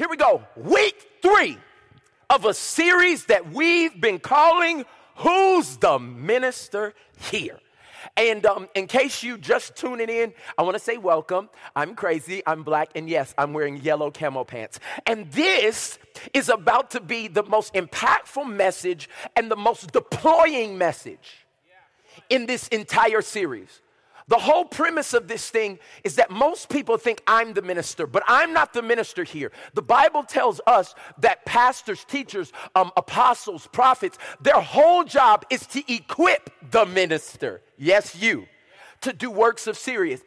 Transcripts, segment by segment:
Here we go. Week 3 of a series that we've been calling Who's the Minister Here? And in case you just tuning in, I want to say welcome. I'm crazy, I'm black, and yes, I'm wearing yellow camo pants. And this is about to be the most impactful message and the most deploying message in this entire series. The whole premise of this thing is that most people think I'm the minister, but I'm not the minister here. The Bible tells us that pastors, teachers, apostles, prophets, their whole job is to equip the minister. Yes, you. To do works of service.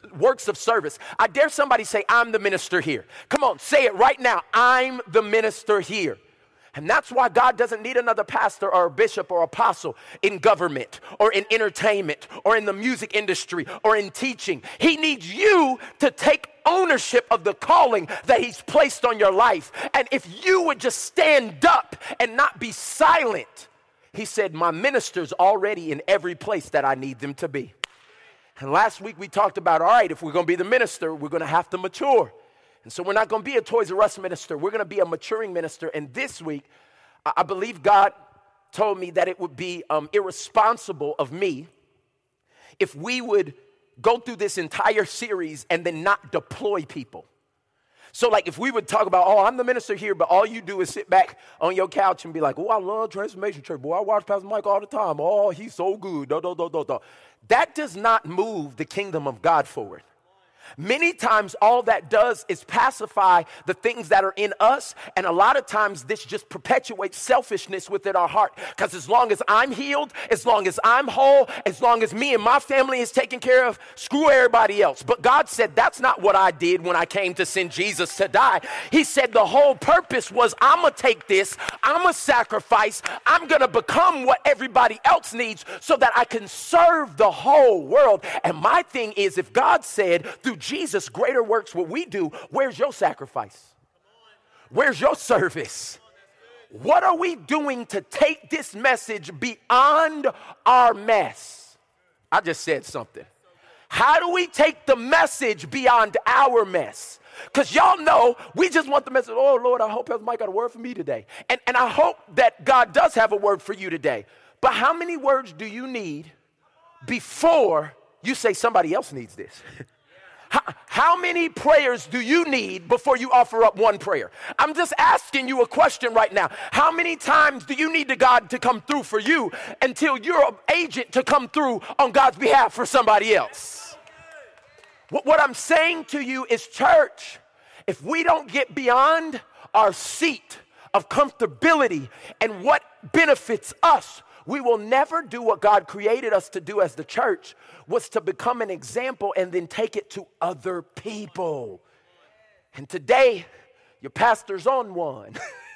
I dare somebody say, I'm the minister here. Come on, say it right now. I'm the minister here. And that's why God doesn't need another pastor or a bishop or apostle in government or in entertainment or in the music industry or in teaching. He needs you to take ownership of the calling that he's placed on your life. And if you would just stand up and not be silent, he said, my minister's already in every place that I need them to be. And last week we talked about, all right, if we're going to be the minister, we're going to have to mature. And so we're not going to be a Toys R Us minister. We're going to be a maturing minister. And this week, I believe God told me that it would be irresponsible of me if we would go through this entire series and then not deploy people. So like if we would talk about, oh, I'm the minister here, but all you do is sit back on your couch and be like, oh, I love Transformation Church. Boy, I watch Pastor Mike all the time. Oh, he's so good. That does not move the kingdom of God forward. Many times all that does is pacify the things that are in us, and a lot of times this just perpetuates selfishness within our heart, because as long as I'm healed, as long as I'm whole, as long as me and my family is taken care of, screw everybody else. But God said that's not what I did when I came to send Jesus to die. He said the whole purpose was I'm going to take this, I'm going to sacrifice, I'm going to become what everybody else needs so that I can serve the whole world. And my thing is, if God said through Jesus, greater works what we do, where's your sacrifice? Where's your service? What are we doing to take this message beyond our mess? I just said something. How do we take the message beyond our mess? Because y'all know we just want the message, oh, Lord, I hope Pastor Mike got a word for me today. And I hope that God does have a word for you today. But how many words do you need before you say somebody else needs this? How many prayers do you need before you offer up one prayer? I'm just asking you a question right now. How many times do you need God to come through for you until you're an agent to come through on God's behalf for somebody else? What I'm saying to you is, church, if we don't get beyond our seat of comfortability and what benefits us, we will never do what God created us to do as the church, was to become an example and then take it to other people. And today, your pastor's on one.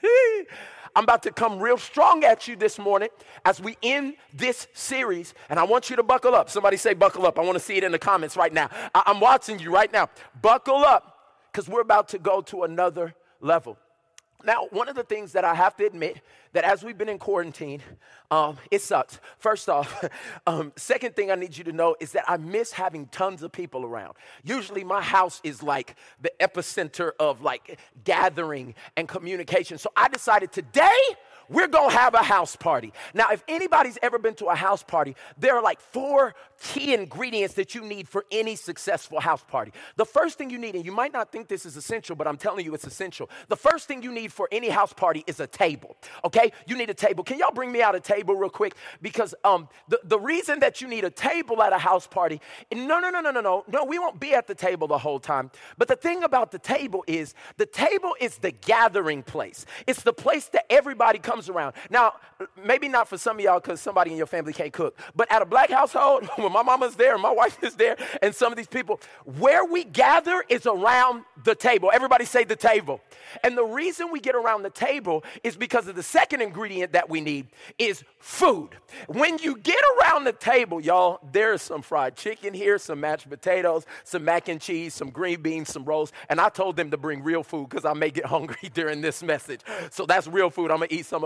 I'm about to come real strong at you this morning as we end this series, and I want you to buckle up. Somebody say buckle up. I want to see it in the comments right now. I'm watching you right now. Buckle up, because we're about to go to another level. Now, one of the things that I have to admit, that as we've been in quarantine, it sucks. First off, second thing I need you to know is that I miss having tons of people around. Usually my house is like the epicenter of like gathering and communication. So I decided today we're going to have a house party. Now, if anybody's ever been to a house party, there are like 4 key ingredients that you need for any successful house party. The first thing you need, and you might not think this is essential, but I'm telling you it's essential. The first thing you need for any house party is a table, okay? You need a table. Can y'all bring me out a table real quick? Because the reason that you need a table at a house party, no, we won't be at the table the whole time. But the thing about the table is the gathering place. It's the place that everybody comes around. Now, maybe not for some of y'all because somebody in your family can't cook, but at a black household, when my mama's there, my wife is there, and some of these people, where we gather is around the table. Everybody say the table. And the reason we get around the table is because of the second ingredient that we need is food. When you get around the table, y'all, there's some fried chicken here, some mashed potatoes, some mac and cheese, some green beans, some rolls, and I told them to bring real food because I may get hungry during this message. So that's real food. I'm going to eat some of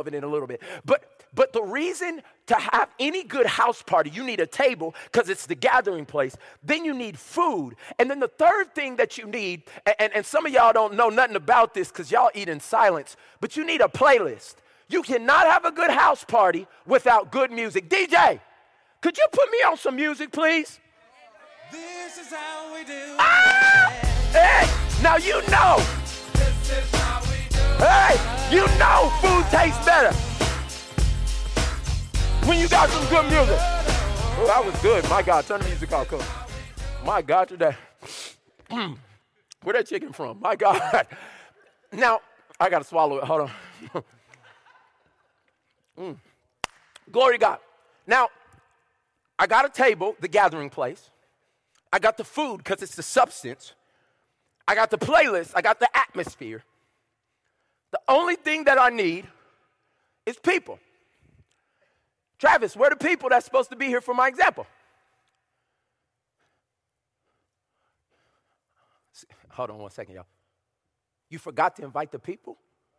of it in a little bit. But the reason to have any good house party, you need a table because it's the gathering place. Then you need food. And then the third thing that you need, and some of y'all don't know nothing about this because y'all eat in silence, but you need a playlist. You cannot have a good house party without good music. DJ, could you put me on some music, please? This is how we do it. Hey, now you know. This is how we do it. Hey, you know food tastes better when you got some good music. Oh, that was good. My God, turn the music off, coach. My God, today. Where that chicken from? My God. Now, I got to swallow it. Hold on. Glory to God. Now, I got a table, the gathering place. I got the food because it's the substance. I got the playlist. I got the atmosphere. The only thing that I need is people. Travis, where are the people that's supposed to be here for my example? Hold on one second, y'all. You forgot to invite the people?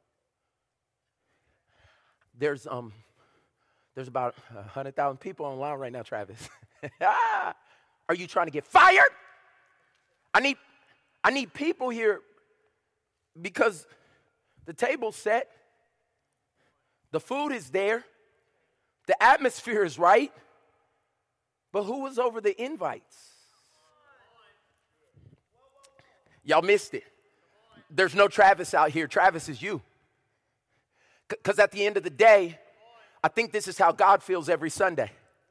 There's about 100,000 people online right now, Travis. Are you trying to get fired? I need people here because the table's set, the food is there, the atmosphere is right, but who was over the invites? Y'all missed it. There's no Travis out here. Travis is you. Because at the end of the day, I think this is how God feels every Sunday.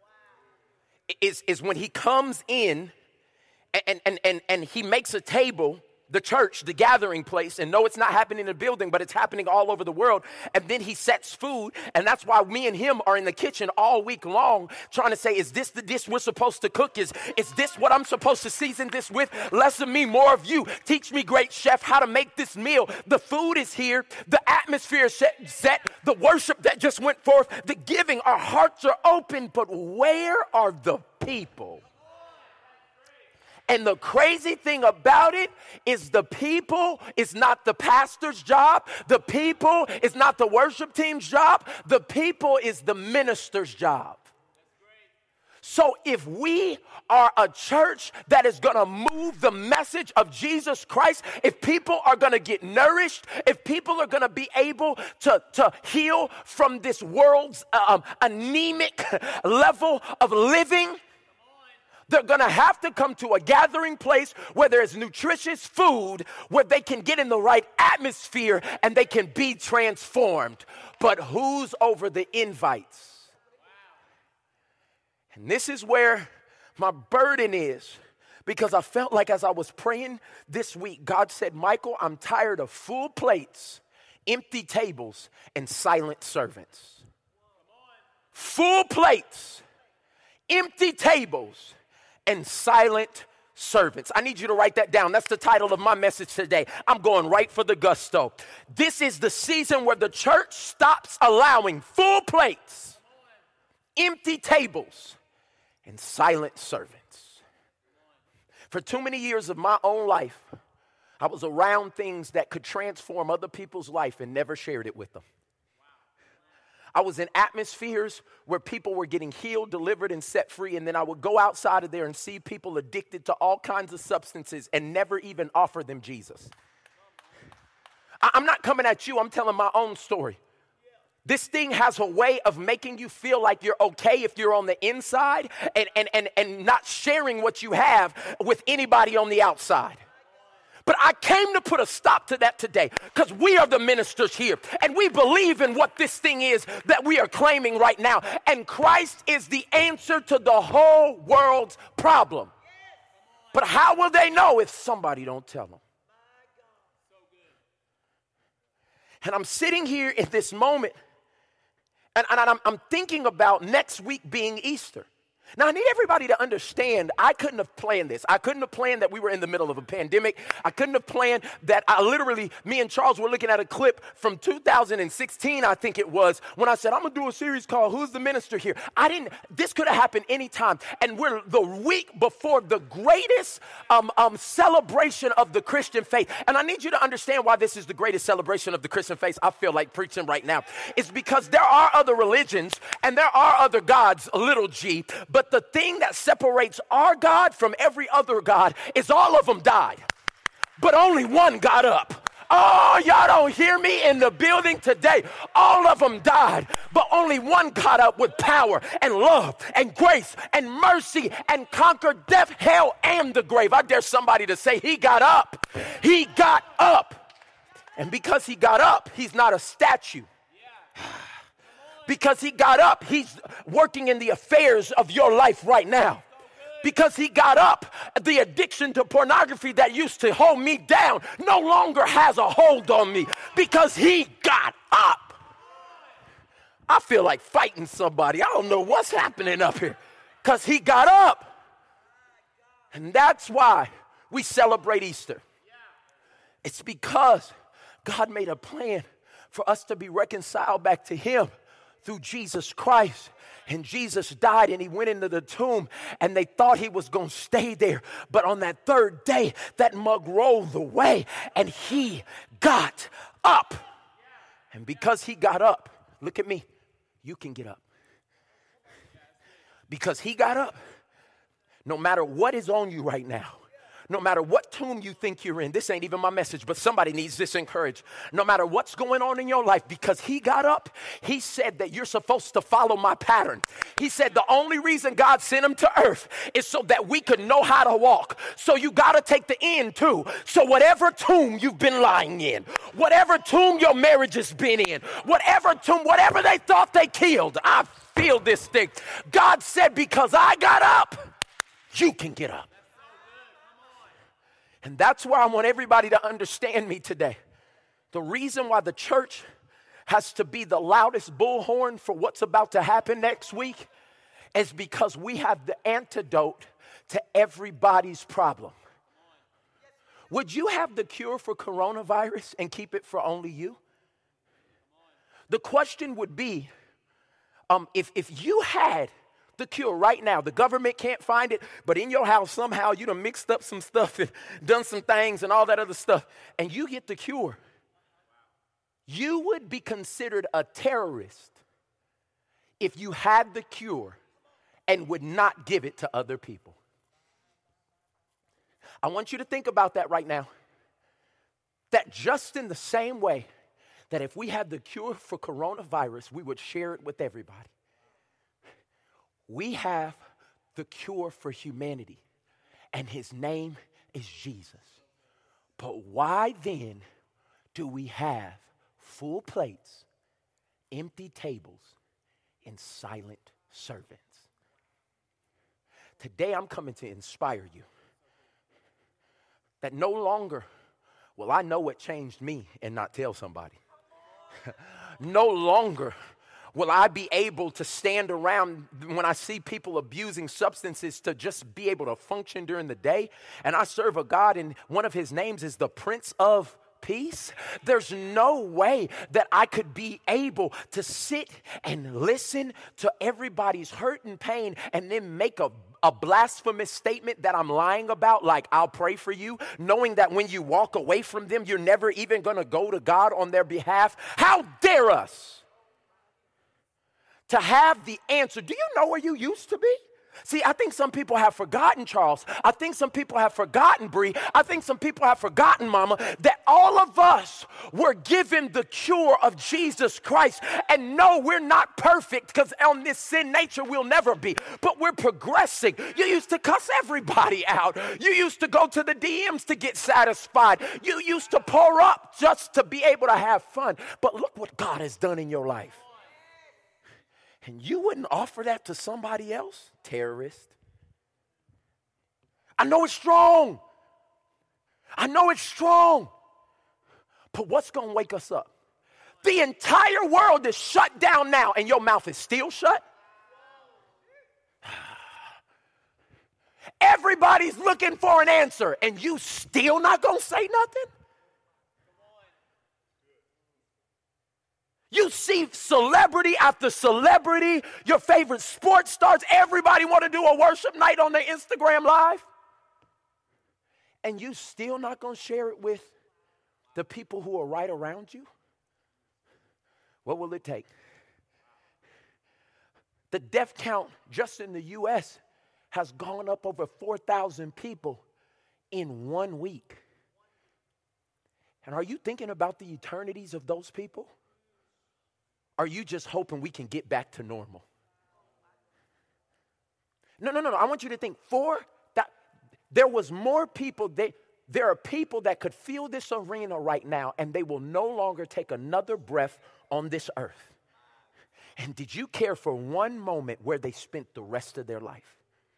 Is when he comes in and he makes a table, the church, the gathering place, and no, it's not happening in a building, but it's happening all over the world, and then he sets food, and that's why me and him are in the kitchen all week long trying to say, is this the dish we're supposed to cook? Is this what I'm supposed to season this with? Less of me, more of you. Teach me, great chef, how to make this meal. The food is here. The atmosphere is set. The worship that just went forth. The giving. Our hearts are open, but where are the people? And the crazy thing about it is the people is not the pastor's job. The people is not the worship team's job. The people is the minister's job. So if we are a church that is going to move the message of Jesus Christ, if people are going to get nourished, if people are going to be able to heal from this world's anemic level of living, they're going to have to come to a gathering place where there's nutritious food, where they can get in the right atmosphere and they can be transformed. But who's over the invites? And this is where my burden is, because I felt like as I was praying this week, God said, Michael, I'm tired of full plates, empty tables, and silent servants. Full plates, empty tables, and silent servants. I need you to write that down. That's the title of my message today. I'm going right for the gusto. This is the season where the church stops allowing full plates, empty tables, and silent servants. For too many years of my own life, I was around things that could transform other people's life and never shared it with them. I was in atmospheres where people were getting healed, delivered, and set free, and then I would go outside of there and see people addicted to all kinds of substances and never even offer them Jesus. I'm not coming at you, I'm telling my own story. This thing has a way of making you feel like you're okay if you're on the inside and not sharing what you have with anybody on the outside. But I came to put a stop to that today because we are the ministers here and we believe in what this thing is that we are claiming right now. And Christ is the answer to the whole world's problem. But how will they know if somebody don't tell them? And I'm sitting here in this moment and I'm thinking about next week being Easter. Now, I need everybody to understand, I couldn't have planned this. I couldn't have planned that we were in the middle of a pandemic. I couldn't have planned that me and Charles were looking at a clip from 2016, I think it was, when I said, I'm going to do a series called Who's the Minister Here? This could have happened anytime. And we're the week before the greatest celebration of the Christian faith. And I need you to understand why this is the greatest celebration of the Christian faith. I feel like preaching right now. It's because there are other religions and there are other gods, little g, but the thing that separates our God from every other God is all of them died, but only one got up. Oh, y'all don't hear me in the building today. All of them died, but only one got up with power and love and grace and mercy and conquered death, hell, and the grave. I dare somebody to say he got up. He got up. And because he got up, he's not a statue. Because he got up, he's working in the affairs of your life right now. Because he got up, the addiction to pornography that used to hold me down no longer has a hold on me. Because he got up. I feel like fighting somebody. I don't know what's happening up here. Because he got up. And that's why we celebrate Easter. It's because God made a plan for us to be reconciled back to him through Jesus Christ. And Jesus died and he went into the tomb and they thought he was going to stay there. But on that third day, that mug rolled away and he got up. And because he got up, look at me, you can get up. Because he got up, no matter what is on you right now, no matter what tomb you think you're in, this ain't even my message, but somebody needs this encouraged. No matter what's going on in your life, because he got up, he said that you're supposed to follow my pattern. He said the only reason God sent him to earth is so that we could know how to walk. So you got to take the end too. So whatever tomb you've been lying in, whatever tomb your marriage has been in, whatever tomb, whatever they thought they killed, I feel this thing. God said, because I got up, you can get up. And that's why I want everybody to understand me today. The reason why the church has to be the loudest bullhorn for what's about to happen next week is because we have the antidote to everybody's problem. Would you have the cure for coronavirus and keep it for only you? The question would be, if you had the cure right now, the government can't find it, but in your house somehow you done mixed up some stuff and done some things and all that other stuff, and you get the cure, you would be considered a terrorist if you had the cure and would not give it to other people. I want you to think about that right now. That just in the same way that if we had the cure for coronavirus, we would share it with everybody. We have the cure for humanity, and his name is Jesus. But why then do we have full plates, empty tables, and silent servants? Today I'm coming to inspire you that no longer will I know what changed me and not tell somebody. No longer will I be able to stand around when I see people abusing substances to just be able to function during the day? And I serve a God, and one of his names is the Prince of Peace. There's no way that I could be able to sit and listen to everybody's hurt and pain and then make a blasphemous statement that I'm lying about, like I'll pray for you, knowing that when you walk away from them, you're never even going to go to God on their behalf. How dare us to have the answer? Do you know where you used to be? See, I think some people have forgotten, Charles. I think some people have forgotten, Bree. I think some people have forgotten, Mama, that all of us were given the cure of Jesus Christ. And no, we're not perfect, because on this sin nature we'll never be. But we're progressing. You used to cuss everybody out. You used to go to the DMs to get satisfied. You used to pour up just to be able to have fun. But look what God has done in your life. And you wouldn't offer that to somebody else? Terrorist. I know it's strong. I know it's strong. But what's going to wake us up? The entire world is shut down now and your mouth is still shut? Everybody's looking for an answer, and you still not gonna say nothing? You see celebrity after celebrity, your favorite sports stars, everybody want to do a worship night on their Instagram Live. And you still not going to share it with the people who are right around you? What will it take? The death count just in the U.S. has gone up over 4,000 people in 1 week. And are you thinking about the eternities of those people? Are you just hoping we can get back to normal? No. I want you to think there was more people. There are people that could fill this arena right now, and they will no longer take another breath on this earth. And did you care for one moment where they spent the rest of their life?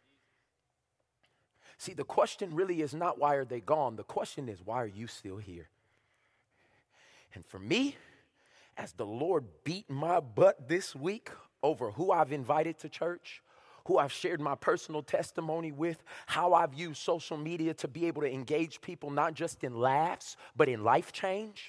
See, the question really is not why are they gone. The question is, why are you still here? And for me, as the Lord beat my butt this week over who I've invited to church, who I've shared my personal testimony with, how I've used social media to be able to engage people not just in laughs, but in life change.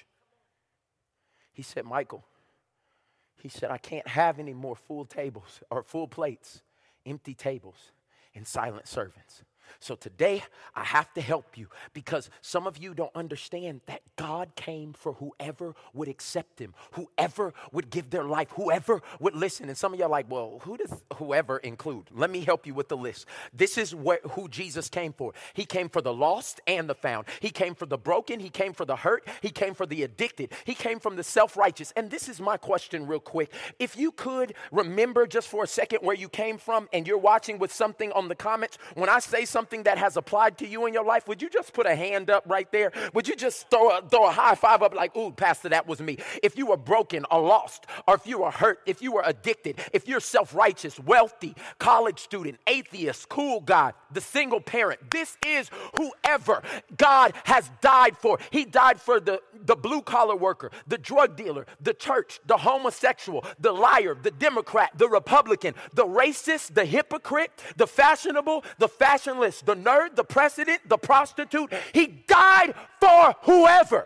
He said, Michael, he said, I can't have any more full tables or full plates, empty tables, and silent servants. So today, I have to help you because some of you don't understand that God came for whoever would accept him, whoever would give their life, whoever would listen. And some of you are like, well, who does whoever include? Let me help you with the list. This is who Jesus came for. He came for the lost and the found. He came for the broken. He came for the hurt. He came for the addicted. He came from the self-righteous. And this is my question real quick. If you could remember just for a second where you came from and you're watching with something on the comments, when I say something that has applied to you in your life, would you just put a hand up right there? Would you just throw a high five up like, ooh, Pastor, that was me. If you were broken or lost, or if you were hurt, if you were addicted, if you're self-righteous, wealthy, college student, atheist, cool guy, the single parent, this is whoever God has died for. He died for the blue-collar worker, the drug dealer, the church, the homosexual, the liar, the Democrat, the Republican, the racist, the hypocrite, the fashionable, the fashionless, the nerd, the president, the prostitute. He died for whoever.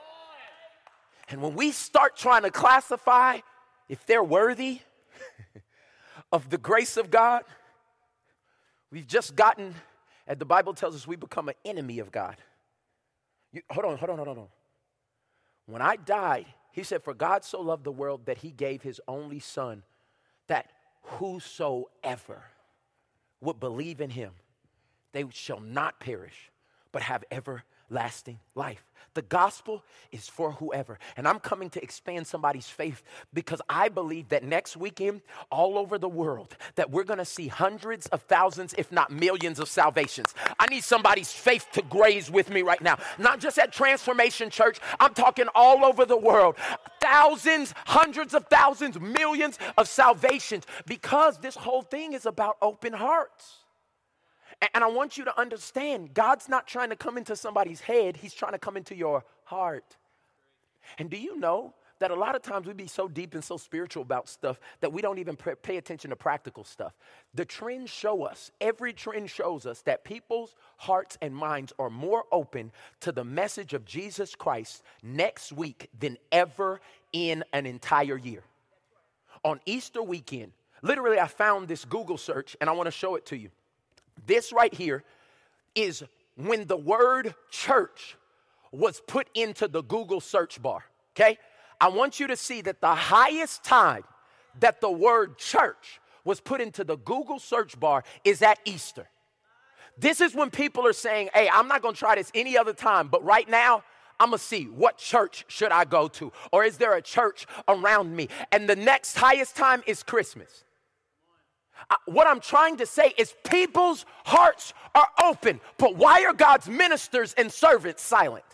And when we start trying to classify if they're worthy of the grace of God, we've just gotten, as the Bible tells us, we become an enemy of God. Hold on. When I died, he said, for God so loved the world that he gave his only son, that whosoever would believe in him, they shall not perish, but have everlasting life. The gospel is for whoever. And I'm coming to expand somebody's faith because I believe that next weekend, all over the world, that we're going to see hundreds of thousands, if not millions of salvations. I need somebody's faith to graze with me right now. Not just at Transformation Church. I'm talking all over the world. Thousands, hundreds of thousands, millions of salvations, because this whole thing is about open hearts. And I want you to understand, God's not trying to come into somebody's head. He's trying to come into your heart. And do you know that a lot of times we be so deep and so spiritual about stuff that we don't even pay attention to practical stuff? The trends show us, every trend shows us that people's hearts and minds are more open to the message of Jesus Christ next week than ever in an entire year. On Easter weekend, literally I found this Google search and I want to show it to you. This right here is when the word church was put into the Google search bar, okay? I want you to see that the highest time that the word church was put into the Google search bar is at Easter. This is when people are saying, hey, I'm not going to try this any other time, but right now, I'm going to see what church should I go to, or is there a church around me? And the next highest time is Christmas. What I'm trying to say is people's hearts are open, but why are God's ministers and servants silent?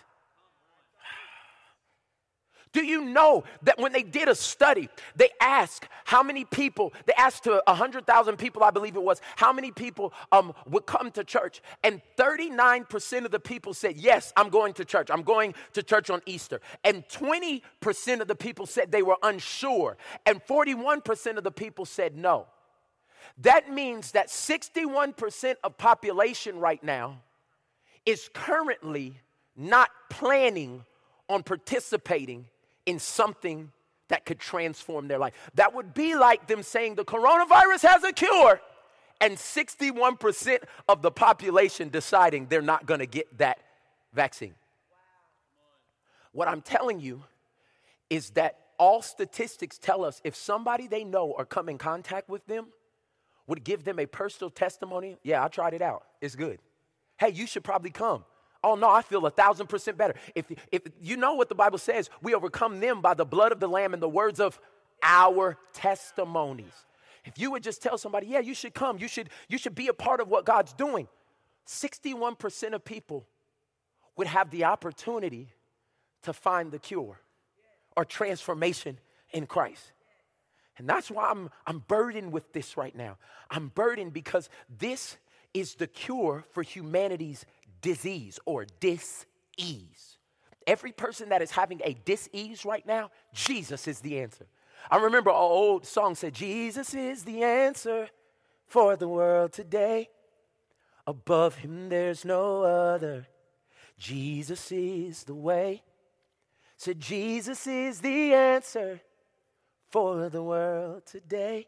Do you know that when they did a study, they asked how many people, they asked to 100,000 people, I believe it was, how many people would come to church? And 39% of the people said, yes, I'm going to church. I'm going to church on Easter. And 20% of the people said they were unsure. And 41% of the people said no. That means that 61% of population right now is currently not planning on participating in something that could transform their life. That would be like them saying the coronavirus has a cure, and 61% of the population deciding they're not going to get that vaccine. What I'm telling you is that all statistics tell us if somebody they know or come in contact with them would give them a personal testimony, yeah, I tried it out, it's good. Hey, you should probably come. Oh no, I feel 1,000% better. If you know what the Bible says, we overcome them by the blood of the Lamb and the words of our testimonies. If you would just tell somebody, yeah, you should come, you should be a part of what God's doing, 61% of people would have the opportunity to find the cure or transformation in Christ. And that's why I'm burdened with this right now. I'm burdened because this is the cure for humanity's disease or dis-ease. Every person that is having a dis-ease right now, Jesus is the answer. I remember an old song said, Jesus is the answer for the world today. Above him there's no other. Jesus is the way. Said Jesus is the answer for the world today.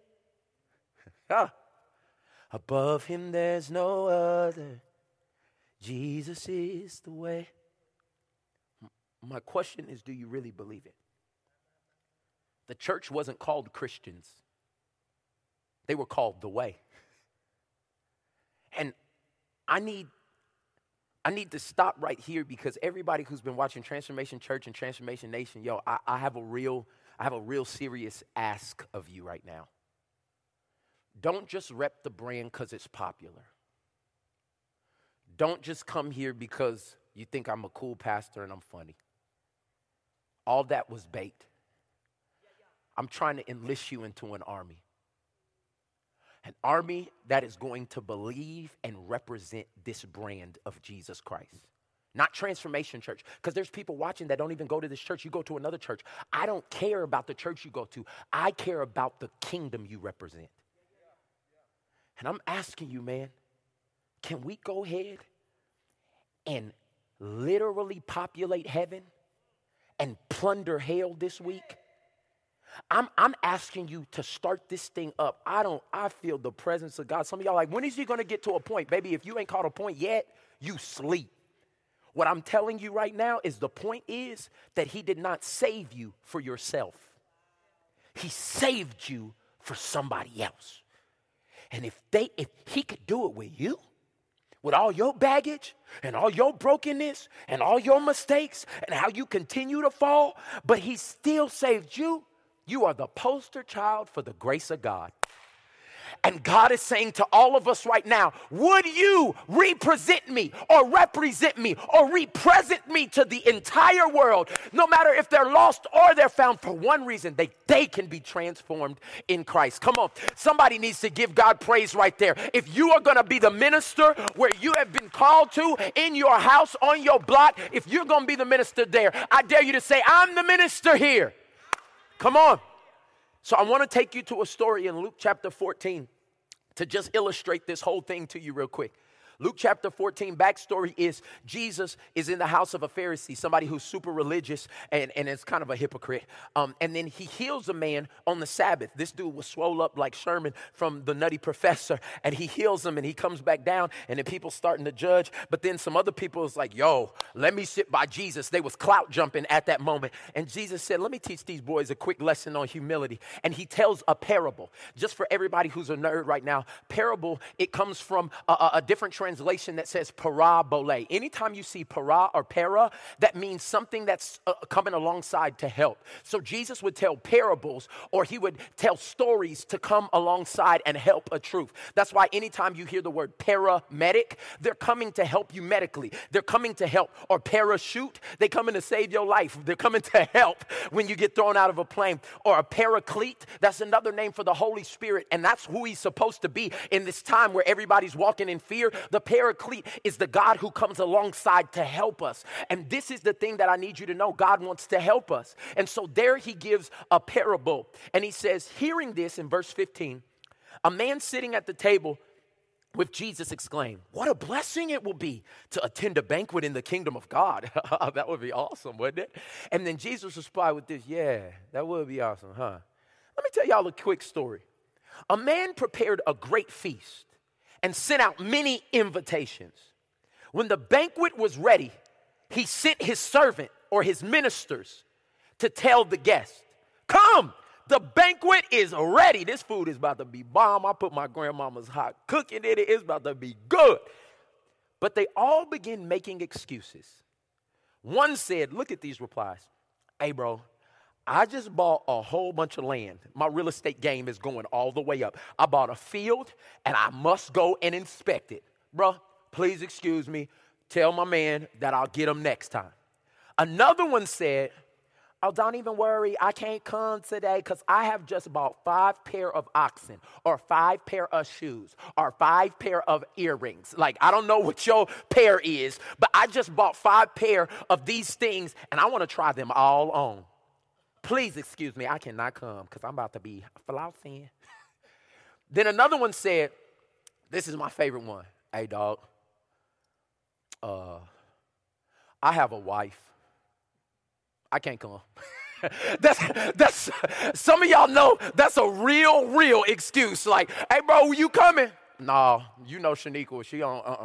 Above him there's no other. Jesus is the way. My question is, do you really believe it? The church wasn't called Christians. They were called the way. And I need to stop right here because everybody who's been watching Transformation Church and Transformation Nation, I have a real serious ask of you right now. Don't just rep the brand because it's popular. Don't just come here because you think I'm a cool pastor and I'm funny. All that was bait. I'm trying to enlist you into an army. An army that is going to believe and represent this brand of Jesus Christ. Not Transformation Church. Because there's people watching that don't even go to this church. You go to another church. I don't care about the church you go to. I care about the kingdom you represent. And I'm asking you, man, can we go ahead and literally populate heaven and plunder hell this week? I'm asking you to start this thing up. I feel the presence of God. Some of y'all are like, when is he going to get to a point? Baby, if you ain't caught a point yet, you sleep. What I'm telling you right now is the point is that he did not save you for yourself. He saved you for somebody else. And if he could do it with you, with all your baggage and all your brokenness and all your mistakes and how you continue to fall, but he still saved you, you are the poster child for the grace of God. And God is saying to all of us right now, would you represent me or represent me or represent me to the entire world, no matter if they're lost or they're found, for one reason, they can be transformed in Christ. Come on, somebody needs to give God praise right there. If you are going to be the minister where you have been called to in your house, on your block, if you're going to be the minister there, I dare you to say, I'm the minister here. Come on. So I want to take you to a story in Luke chapter 14 to just illustrate this whole thing to you real quick. Luke chapter 14, backstory is Jesus is in the house of a Pharisee, somebody who's super religious and is kind of a hypocrite. And then he heals a man on the Sabbath. This dude was swole up like Sherman from The Nutty Professor, and he heals him and he comes back down, and then people starting to judge. But then some other people is like, yo, let me sit by Jesus. They was clout jumping at that moment. And Jesus said, let me teach these boys a quick lesson on humility. And he tells a parable. Just for everybody who's a nerd right now, parable, it comes from a different translation that says parabole. Anytime you see para or para, that means something that's coming alongside to help. So Jesus would tell parables, or he would tell stories to come alongside and help a truth. That's why anytime you hear the word paramedic, they're coming to help you medically. They're coming to help. Or parachute, they coming to save your life. They're coming to help when you get thrown out of a plane. Or a paraclete, that's another name for the Holy Spirit, and that's who he's supposed to be in this time where everybody's walking in fear. The paraclete is the God who comes alongside to help us. And this is the thing that I need you to know. God wants to help us. And so there he gives a parable. And he says, hearing this in verse 15, A man sitting at the table with Jesus exclaimed, "What a blessing it will be to attend a banquet in the kingdom of God." That would be awesome, wouldn't it? And then Jesus replied with this, "Yeah, that would be awesome, huh?" Let me tell y'all a quick story. A man prepared a great feast and sent out many invitations. When the banquet was ready, he sent his servant or his ministers to tell the guests, "Come, the banquet is ready. This food is about to be bomb. I put my grandmama's hot cooking in it. It's about to be good." But they all began making excuses. One said, look at these replies. "Hey, bro, I just bought a whole bunch of land. My real estate game is going all the way up. I bought a field, and I must go and inspect it. Bro, please excuse me. Tell my man that I'll get him next time." Another one said, "Oh, don't even worry. I can't come today because I have just bought 5 pair of oxen or 5 pair of shoes or 5 pair of earrings. Like, I don't know what your pair is, but I just bought 5 pair of these things, and I want to try them all on. Please excuse me. I cannot come because I'm about to be flossing." Then another one said, this is my favorite one. "Hey, dog, I have a wife. I can't come." That's some of y'all know that's a real excuse. Like, "Hey, bro, you coming?" "No, you know Shaniqua, she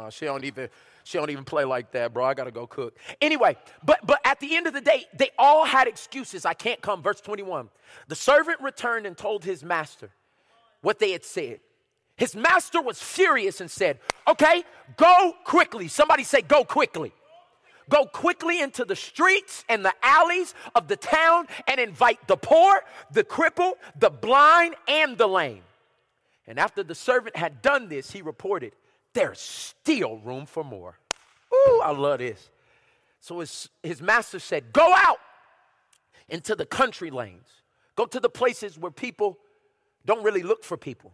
don't even play like that, bro. I gotta go cook." Anyway, but at the end of the day, they all had excuses. "I can't come." Verse 21. The servant returned and told his master what they had said. His master was furious and said, "Okay, go quickly." Somebody say, "Go quickly." "Go quickly into the streets and the alleys of the town and invite the poor, the crippled, the blind, and the lame." And after the servant had done this, he reported, "There's still room for more." Ooh, I love this. So his master said, "Go out into the country lanes. Go to the places where people don't really look for people.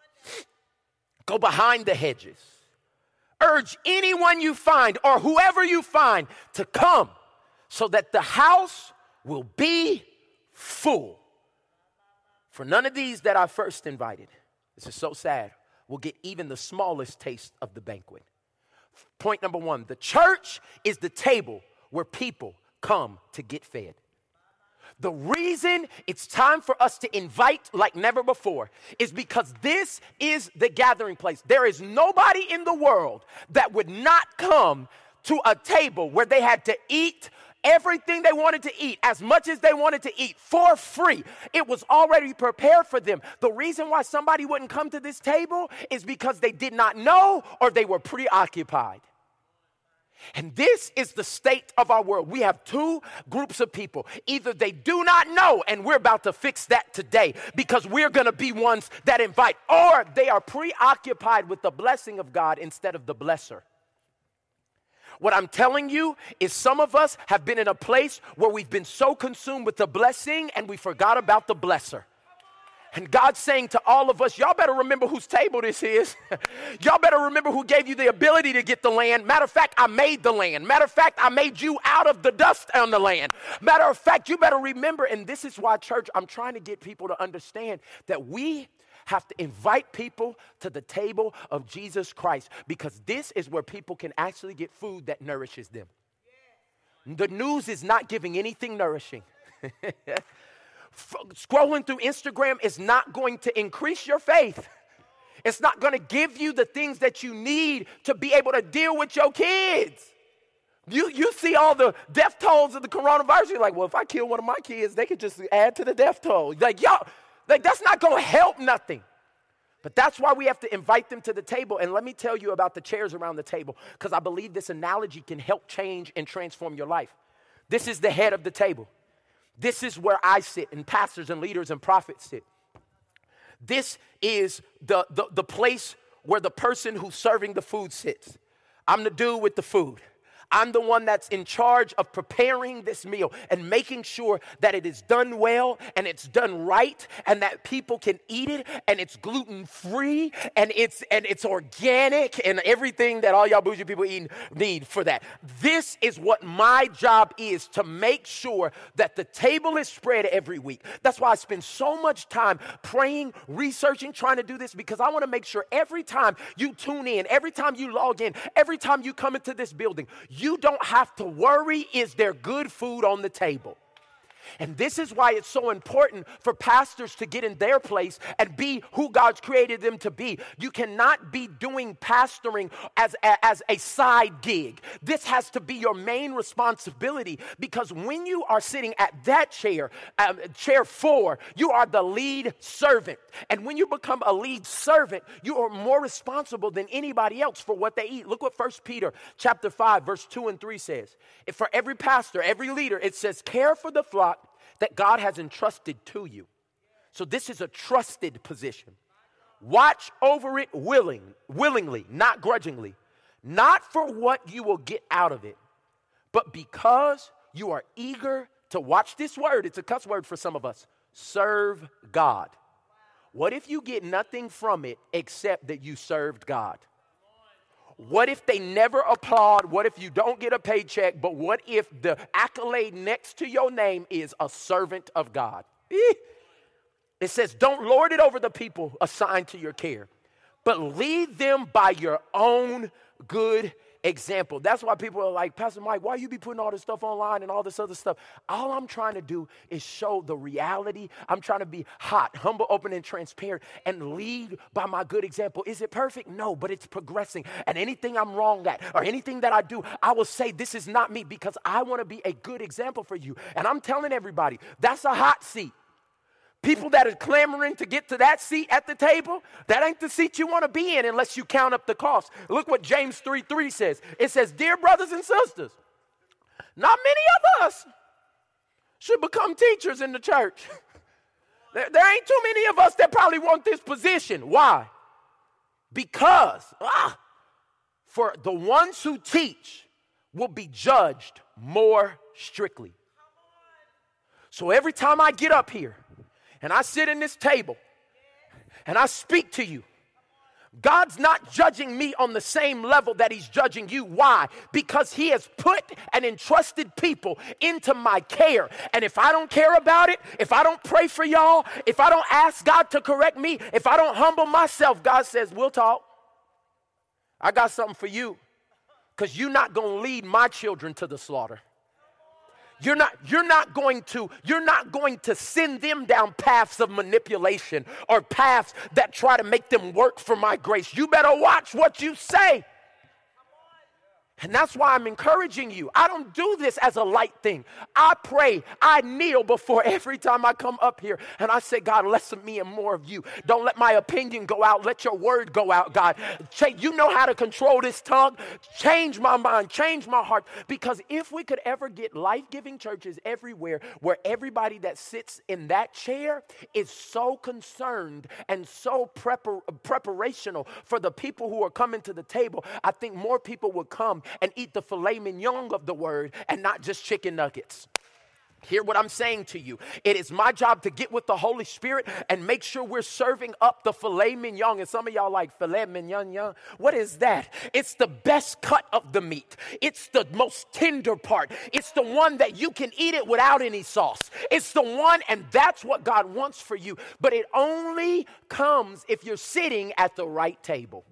Go behind the hedges. Urge anyone you find or whoever you find to come so that the house will be full. For none of these that I first invited," this is so sad, "will get even the smallest taste of the banquet." Point number 1, the church is the table where people come to get fed. The reason it's time for us to invite like never before is because this is the gathering place. There is nobody in the world that would not come to a table where they had to eat everything they wanted to eat, as much as they wanted to eat, for free. It was already prepared for them. The reason why somebody wouldn't come to this table is because they did not know or they were preoccupied. And this is the state of our world. We have 2 groups of people. Either they do not know, and we're about to fix that today because we're going to be ones that invite, or they are preoccupied with the blessing of God instead of the blesser. What I'm telling you is some of us have been in a place where we've been so consumed with the blessing and we forgot about the blesser. And God's saying to all of us, y'all better remember whose table this is. Y'all better remember who gave you the ability to get the land. Matter of fact, I made the land. Matter of fact, I made you out of the dust on the land. Matter of fact, you better remember, and this is why, church, I'm trying to get people to understand that we have to invite people to the table of Jesus Christ, because this is where people can actually get food that nourishes them. The news is not giving anything nourishing. Scrolling through Instagram is not going to increase your faith. It's not going to give you the things that you need to be able to deal with your kids. You see all the death tolls of the coronavirus. You're like, well, if I kill one of my kids, they could just add to the death toll. Like, y'all, like, that's not going to help nothing. But that's why we have to invite them to the table. And let me tell you about the chairs around the table, because I believe this analogy can help change and transform your life. This is the head of the table. This is where I sit, and pastors and leaders and prophets sit. This is the place where the person who's serving the food sits. I'm the dude with the food. I'm the one that's in charge of preparing this meal and making sure that it is done well and it's done right and that people can eat it and it's gluten-free and it's organic and everything that all y'all bougie people need for that. This is what my job is, to make sure that the table is spread every week. That's why I spend so much time praying, researching, trying to do this, because I want to make sure every time you tune in, every time you log in, every time you come into this building, you don't have to worry, is there good food on the table? And this is why it's so important for pastors to get in their place and be who God's created them to be. You cannot be doing pastoring as a side gig. This has to be your main responsibility, because when you are sitting at that chair, chair 4, you are the lead servant. And when you become a lead servant, you are more responsible than anybody else for what they eat. Look what 1 Peter chapter 5, verse 2 and 3 says. If for every pastor, every leader, it says, care for the flock that God has entrusted to you. So this is a trusted position. Watch over it willingly, not grudgingly, not for what you will get out of it, but because you are eager to, watch this word, it's a cuss word for some of us, serve God. What if you get nothing from it except that you served God? What if they never applaud? What if you don't get a paycheck? But what if the accolade next to your name is a servant of God? It says, don't lord it over the people assigned to your care, but lead them by your own good example. That's why people are like, Pastor Mike, why you be putting all this stuff online and all this other stuff? All I'm trying to do is show the reality. I'm trying to be hot, humble, open, and transparent and lead by my good example. Is it perfect? No, but it's progressing. And anything I'm wrong at or anything that I do, I will say this is not me, because I want to be a good example for you. And I'm telling everybody, that's a hot seat. People that are clamoring to get to that seat at the table, that ain't the seat you want to be in unless you count up the cost. Look what James 3:3 says. It says, dear brothers and sisters, not many of us should become teachers in the church. There ain't too many of us that probably want this position. Why? Because for the ones who teach will be judged more strictly. So every time I get up here, and I sit in this table and I speak to you, God's not judging me on the same level that he's judging you. Why? Because he has put and entrusted people into my care. And if I don't care about it, if I don't pray for y'all, if I don't ask God to correct me, if I don't humble myself, God says, we'll talk. I got something for you, because you're not going to lead my children to the slaughter. You're not going to send them down paths of manipulation or paths that try to make them work for my grace. You better watch what you say. And that's why I'm encouraging you. I don't do this as a light thing. I pray, I kneel before every time I come up here, and I say, God, less of me and more of you. Don't let my opinion go out. Let your word go out, God. You know how to control this tongue. Change my mind, change my heart. Because if we could ever get life-giving churches everywhere where everybody that sits in that chair is so concerned and so preparational for the people who are coming to the table, I think more people would come and eat the filet mignon of the word and not just chicken nuggets. Hear what I'm saying to you. It is my job to get with the Holy Spirit and make sure we're serving up the filet mignon. And some of y'all like filet mignon. What is that? It's the best cut of the meat. It's the most tender part. It's the one that you can eat it without any sauce. It's the one, and that's what God wants for you. But it only comes if you're sitting at the right table.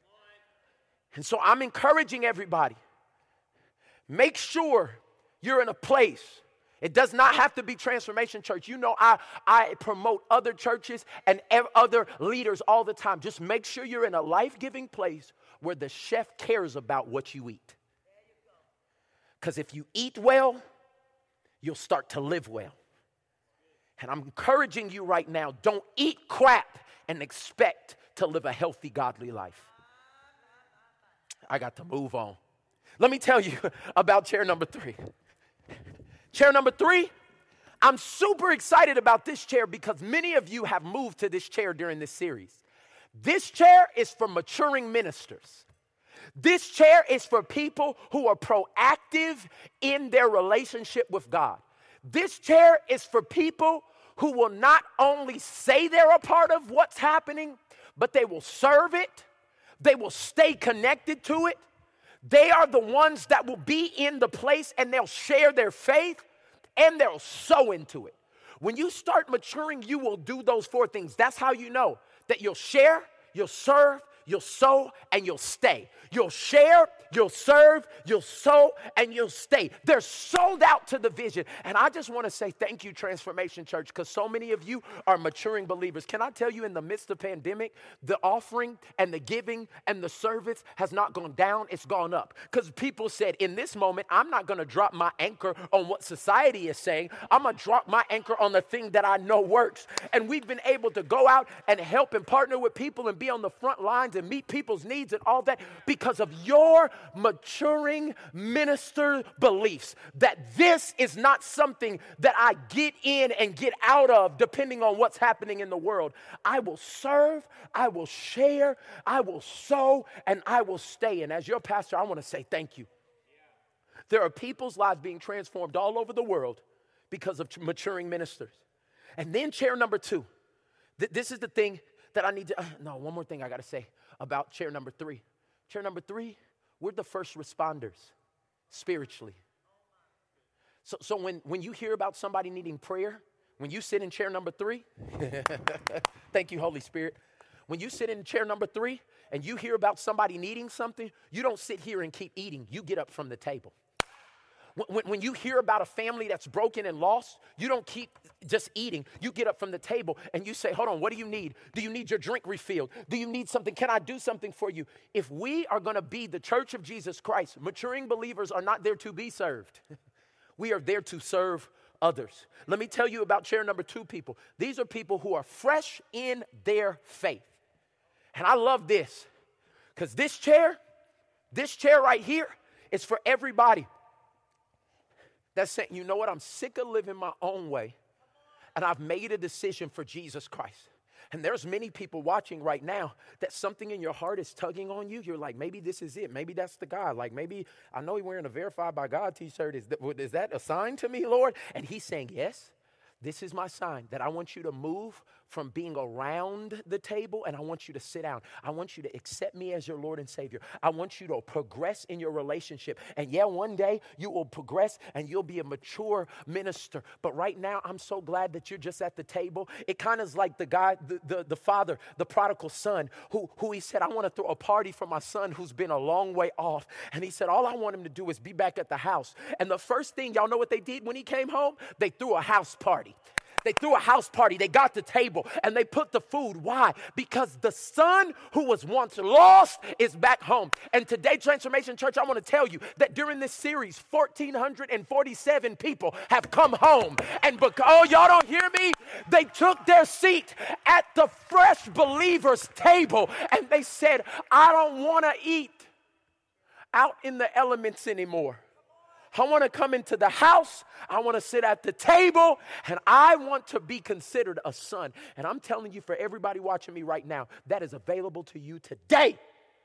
And so I'm encouraging everybody, make sure you're in a place. It does not have to be Transformation Church. You know, I promote other churches and other leaders all the time. Just make sure you're in a life-giving place where the chef cares about what you eat. Because if you eat well, you'll start to live well. And I'm encouraging you right now, don't eat crap and expect to live a healthy, godly life. I got to move on. Let me tell you about chair number 3. Chair number 3, I'm super excited about this chair because many of you have moved to this chair during this series. This chair is for maturing ministers. This chair is for people who are proactive in their relationship with God. This chair is for people who will not only say they're a part of what's happening, but they will serve it. They will stay connected to it. They are the ones that will be in the place and they'll share their faith and they'll sow into it. When you start maturing, you will do those four things. That's how you know that you'll share, you'll serve, you'll sow, and you'll stay. You'll share, you'll serve, you'll sow, and you'll stay. They're sold out to the vision. And I just want to say thank you, Transformation Church, because so many of you are maturing believers. Can I tell you, in the midst of pandemic, the offering and the giving and the service has not gone down, it's gone up. Because people said, in this moment, I'm not going to drop my anchor on what society is saying. I'm going to drop my anchor on the thing that I know works. And we've been able to go out and help and partner with people and be on the front lines and meet people's needs and all that because of your maturing minister beliefs, that this is not something that I get in and get out of depending on what's happening in the world. I will serve, I will share, I will sow, and I will stay. And as your pastor, I want to say thank you. There are people's lives being transformed all over the world because of maturing ministers. And then chair number two. This is the thing that I need to, one more thing I got to say about chair number three. Chair number three, we're the first responders spiritually. So when you hear about somebody needing prayer, when you sit in chair number three, thank you, Holy Spirit. When you sit in chair number three and you hear about somebody needing something, you don't sit here and keep eating. You get up from the table. When you hear about a family that's broken and lost, you don't keep just eating. You get up from the table and you say, hold on, what do you need? Do you need your drink refilled? Do you need something? Can I do something for you? If we are going to be the church of Jesus Christ, maturing believers are not there to be served. We are there to serve others. Let me tell you about chair number two people. These are people who are fresh in their faith. And I love this because this chair right here is for everybody that's saying, you know what, I'm sick of living my own way, and I've made a decision for Jesus Christ. And there's many people watching right now that something in your heart is tugging on you. You're like, maybe this is it. Maybe that's the guy. Like, maybe I know he's wearing a Verified by God t-shirt. Is that a sign to me, Lord? And he's saying, yes, this is my sign that I want you to move from being around the table and I want you to sit down. I want you to accept me as your Lord and Savior. I want you to progress in your relationship. And yeah, one day you will progress and you'll be a mature minister. But right now, I'm so glad that you're just at the table. It kind of is like the guy, the father, the prodigal son, who he said, I want to throw a party for my son who's been a long way off. And he said, all I want him to do is be back at the house. And the first thing, y'all know what they did when he came home? They threw a house party. They threw a house party. They got the table and they put the food. Why? Because the son who was once lost is back home. And today, Transformation Church, I want to tell you that during this series, 1,447 people have come home. And because, y'all don't hear me? They took their seat at the fresh believers' table and they said, I don't want to eat out in the elements anymore. I want to come into the house, I want to sit at the table, and I want to be considered a son. And I'm telling you, for everybody watching me right now, that is available to you today.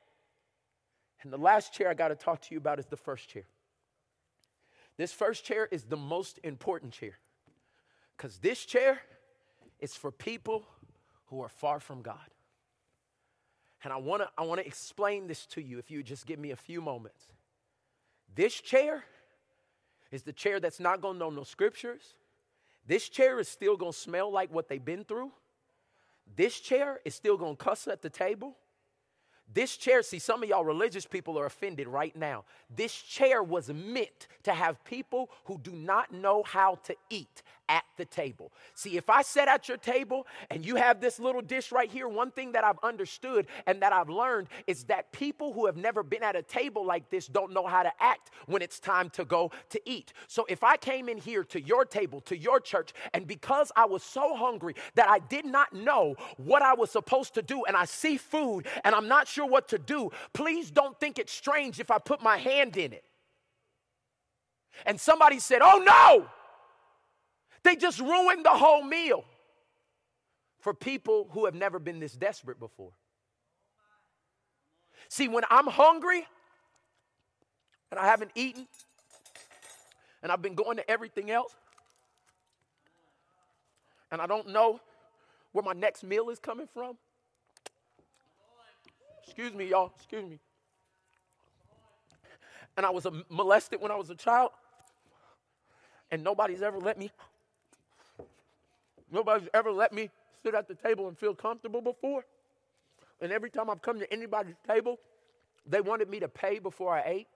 And the last chair I got to talk to you about is the first chair. This first chair is the most important chair because this chair is for people who are far from God. And I want to explain this to you if you would just give me a few moments. This chair is the chair that's not going to know no scriptures. This chair is still going to smell like what they've been through. This chair is still going to cuss at the table. This chair, see, some of y'all religious people are offended right now. This chair was meant to have people who do not know how to eat at the table. See, if I sat at your table and you have this little dish right here, one thing that I've understood and that I've learned is that people who have never been at a table like this don't know how to act when it's time to go to eat. So if I came in here to your table, to your church, and because I was so hungry that I did not know what I was supposed to do, and I see food and I'm not sure what to do, please don't think it's strange if I put my hand in it. And somebody said, oh no! They just ruined the whole meal for people who have never been this desperate before. See, when I'm hungry, and I haven't eaten, and I've been going to everything else, and I don't know where my next meal is coming from. Excuse me, y'all. Excuse me. And I was molested when I was a child, and nobody's ever let me sit at the table and feel comfortable before. And every time I've come to anybody's table, they wanted me to pay before I ate.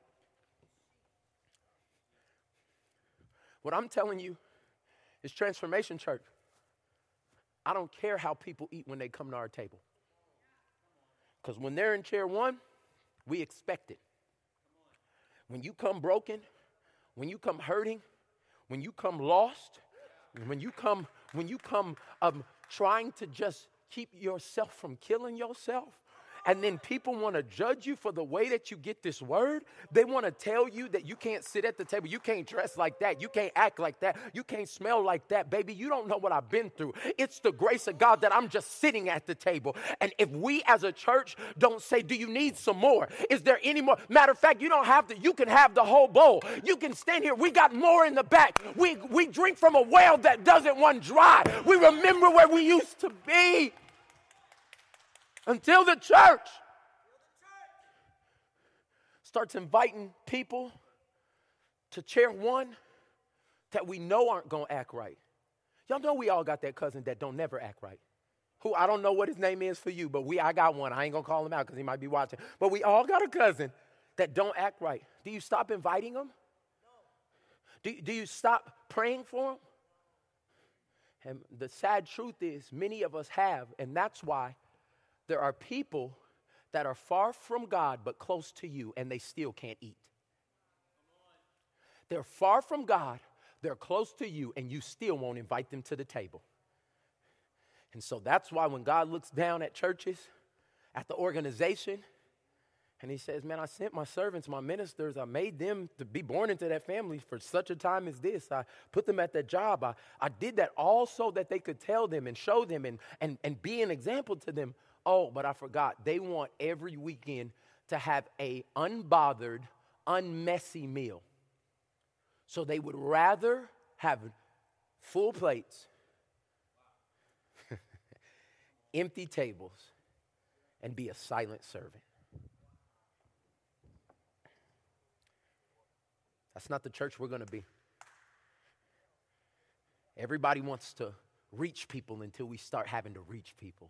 What I'm telling you is Transformation Church. I don't care how people eat when they come to our table. Because when they're in chair one, we expect it. When you come broken, when you come hurting, when you come lost, when you come trying to just keep yourself from killing yourself, and then people want to judge you for the way that you get this word. They want to tell you that you can't sit at the table, you can't dress like that, you can't act like that, you can't smell like that. Baby, you don't know what I've been through. It's the grace of God that I'm just sitting at the table. And if we as a church don't say, do you need some more? Is there any more? Matter of fact, you don't have to, you can have the whole bowl. You can stand here. We got more in the back. We drink from a well that doesn't run dry. We remember where we used to be. Until the church starts inviting people to chair one that we know aren't going to act right. Y'all know we all got that cousin that don't never act right. Who, I don't know what his name is for you, but I got one. I ain't going to call him out because he might be watching. But we all got a cousin that don't act right. Do you stop inviting them? Do you stop praying for them? And the sad truth is many of us have, and that's why there are people that are far from God but close to you, and they still can't eat. They're far from God, they're close to you, and you still won't invite them to the table. And so that's why when God looks down at churches, at the organization, and he says, man, I sent my servants, my ministers, I made them to be born into that family for such a time as this. I put them at that job. I did that all so that they could tell them and show them and be an example to them. Oh, but I forgot. They want every weekend to have a unbothered, unmessy meal. So they would rather have full plates, empty tables, and be a silent servant. That's not the church we're going to be. Everybody wants to reach people until we start having to reach people.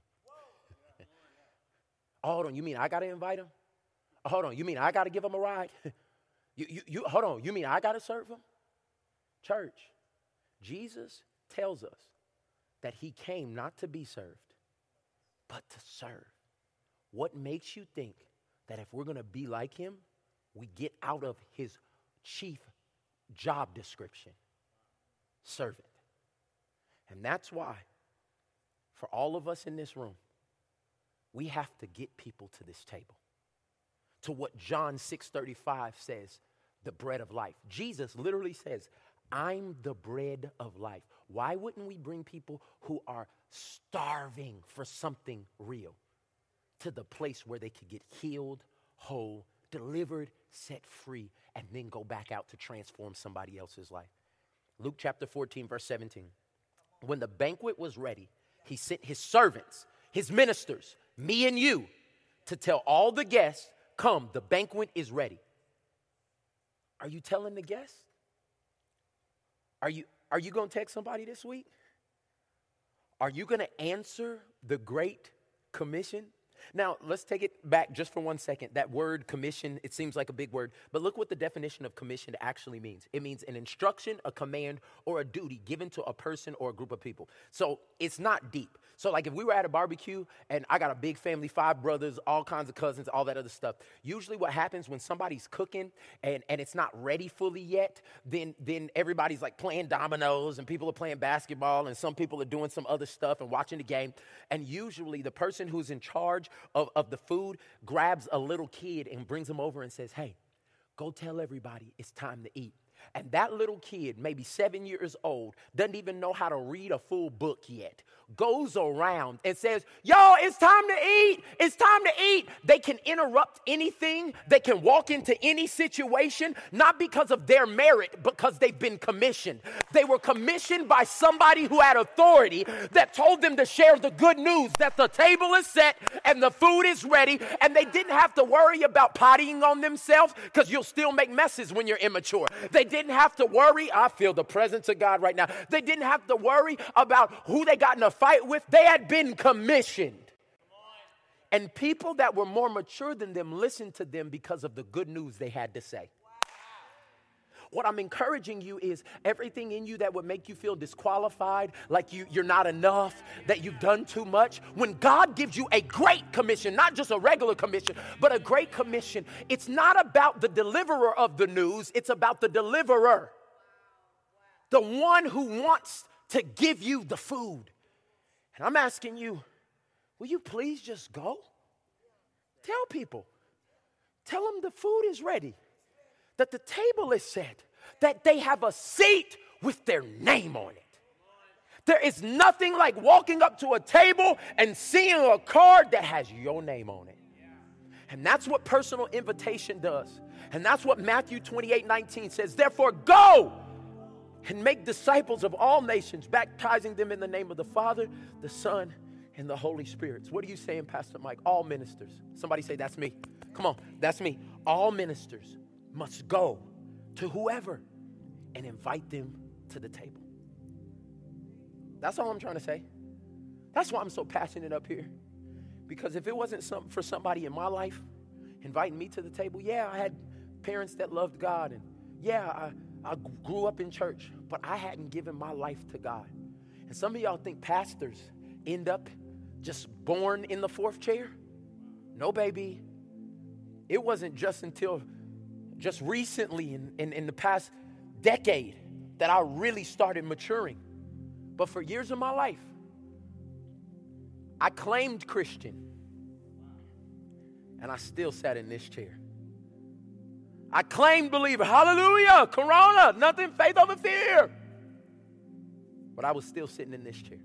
Oh, hold on, you mean I got to invite them? Oh, hold on, you mean I got to give them a ride? Hold on, you mean I got to serve them? Church, Jesus tells us that he came not to be served, but to serve. What makes you think that if we're going to be like him, we get out of his chief job description? Servant. And that's why, for all of us in this room, we have to get people to this table, to what John 6:35 says, the bread of life. Jesus literally says, I'm the bread of life. Why wouldn't we bring people who are starving for something real to the place where they could get healed, whole, delivered, set free, and then go back out to transform somebody else's life? Luke chapter 14, verse 17. When the banquet was ready, he sent his servants, his ministers, me and you, to tell all the guests, come, the banquet is ready. Are you telling the guests? Are you going to text somebody this week? Are you going to answer the Great Commission? Now, let's take it back just for 1 second. That word commission, it seems like a big word, but look what the definition of commission actually means. It means an instruction, a command, or a duty given to a person or a group of people. So it's not deep. So like if we were at a barbecue and I got a big family, 5 brothers, all kinds of cousins, all that other stuff. Usually what happens when somebody's cooking and it's not ready fully yet, then everybody's like playing dominoes and people are playing basketball and some people are doing some other stuff and watching the game. And usually the person who's in charge of the food grabs a little kid and brings him over and says, hey, go tell everybody it's time to eat. And that little kid, maybe 7 years old, doesn't even know how to read a full book yet, goes around and says, "Y'all, it's time to eat. It's time to eat." They can interrupt anything. They can walk into any situation, not because of their merit, because they've been commissioned. They were commissioned by somebody who had authority that told them to share the good news that the table is set and the food is ready, and they didn't have to worry about pottying on themselves, because you'll still make messes when you're immature. They didn't have to worry. I feel the presence of God right now. They didn't have to worry about who they got in a fight with. They had been commissioned. And people that were more mature than them listened to them because of the good news they had to say. What I'm encouraging you is everything in you that would make you feel disqualified, like you're not enough, that you've done too much. When God gives you a great commission, not just a regular commission, but a great commission, it's not about the deliverer of the news. It's about the deliverer. The one who wants to give you the food. And I'm asking you, will you please just go? Tell people. Tell them the food is ready. That the table is set, that they have a seat with their name on it. There is nothing like walking up to a table and seeing a card that has your name on it. And that's what personal invitation does. And that's what Matthew 28:19 says. Therefore, go and make disciples of all nations, baptizing them in the name of the Father, the Son, and the Holy Spirit. What are you saying, Pastor Mike? All ministers. Somebody say, that's me. Come on, that's me. All ministers must go to whoever and invite them to the table. That's all I'm trying to say. That's why I'm so passionate up here. Because if it wasn't for somebody in my life inviting me to the table, yeah, I had parents that loved God, and yeah, I grew up in church, but I hadn't given my life to God. And some of y'all think pastors end up just born in the fourth chair. No, baby. It wasn't just until just recently in the past decade that I really started maturing. But for years of my life, I claimed Christian, and I still sat in this chair. I claimed believer. Hallelujah. Corona. Nothing. Faith over fear. But I was still sitting in this chair.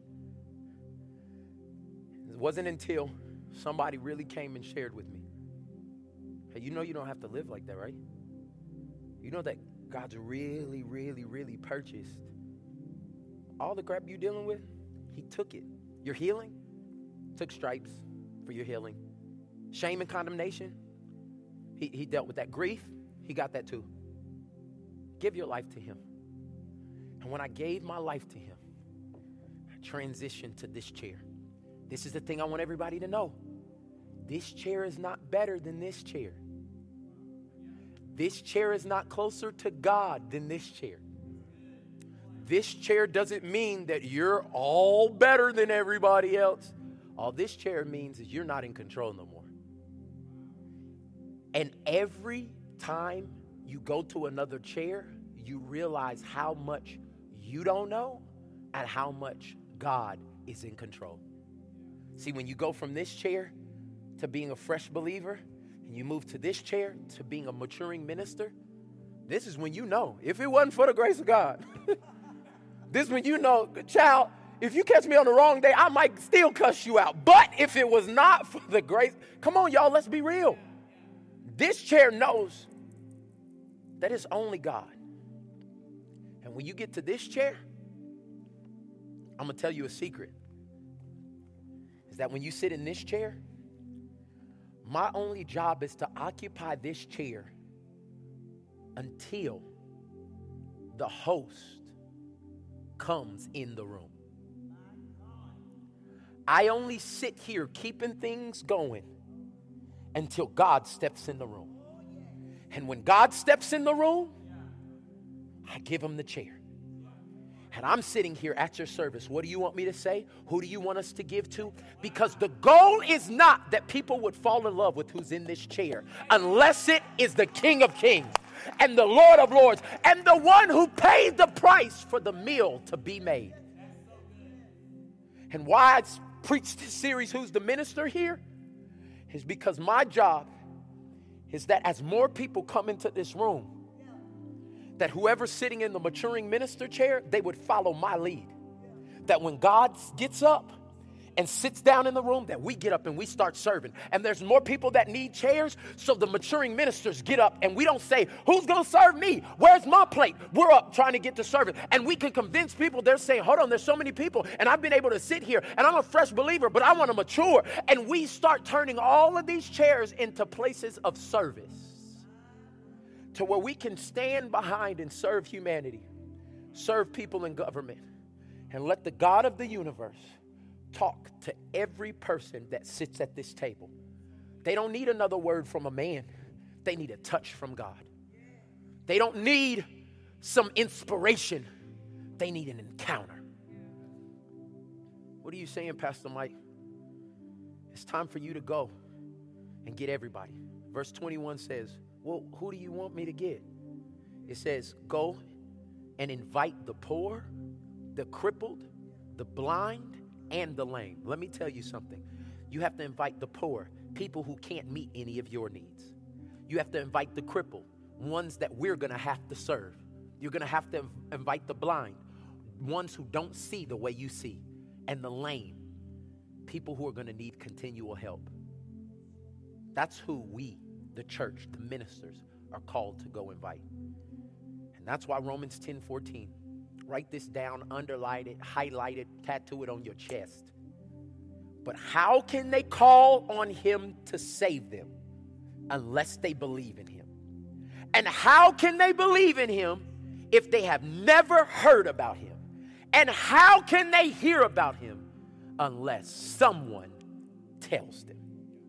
It wasn't until somebody really came and shared with me. Hey, you know you don't have to live like that, right? You know that God's really, really, really purchased all the crap you're dealing with. He took it. Your healing took stripes for your healing. Shame and condemnation. He dealt with that. Grief. He got that too. Give your life to him. And when I gave my life to him, I transitioned to this chair. This is the thing I want everybody to know. This chair is not better than this chair. This chair is not closer to God than this chair. This chair doesn't mean that you're all better than everybody else. All this chair means is you're not in control no more. And every time you go to another chair, you realize how much you don't know and how much God is in control. See, when you go from this chair to being a fresh believer, and you move to this chair to being a maturing minister, this is when you know, if it wasn't for the grace of God, this is when you know, child, if you catch me on the wrong day, I might still cuss you out. But if it was not for the grace, come on, y'all, let's be real. This chair knows that it's only God. And when you get to this chair, I'm going to tell you a secret. Is that when you sit in this chair, my only job is to occupy this chair until the host comes in the room. I only sit here keeping things going until God steps in the room. And when God steps in the room, I give him the chair. And I'm sitting here at your service. What do you want me to say? Who do you want us to give to? Because the goal is not that people would fall in love with who's in this chair, unless it is the King of Kings and the Lord of Lords and the one who paid the price for the meal to be made. And why I preach this series, Who's the Minister here, is because my job is that as more people come into this room, that whoever's sitting in the maturing minister chair, they would follow my lead. That when God gets up and sits down in the room, that we get up and we start serving. And there's more people that need chairs, so the maturing ministers get up and we don't say, who's going to serve me? Where's my plate? We're up trying to get to serving. And we can convince people. They're saying, hold on, there's so many people, and I've been able to sit here, and I'm a fresh believer, but I want to mature. And we start turning all of these chairs into places of service, to where we can stand behind and serve humanity, serve people in government, and let the God of the universe talk to every person that sits at this table. They don't need another word from a man. They need a touch from God. They don't need some inspiration. They need an encounter. What are you saying, Pastor Mike? It's time for you to go and get everybody. Verse 21 says, well, who do you want me to get? It says, go and invite the poor, the crippled, the blind, and the lame. Let me tell you something. You have to invite the poor, people who can't meet any of your needs. You have to invite the crippled, ones that we're going to have to serve. You're going to have to invite the blind, ones who don't see the way you see, and the lame, people who are going to need continual help. That's who we, the church, the ministers, are called to go invite. And that's why Romans 10:14, write this down, underline it, highlight it, tattoo it on your chest. But how can they call on him to save them unless they believe in him? And how can they believe in him if they have never heard about him? And how can they hear about him unless someone tells them?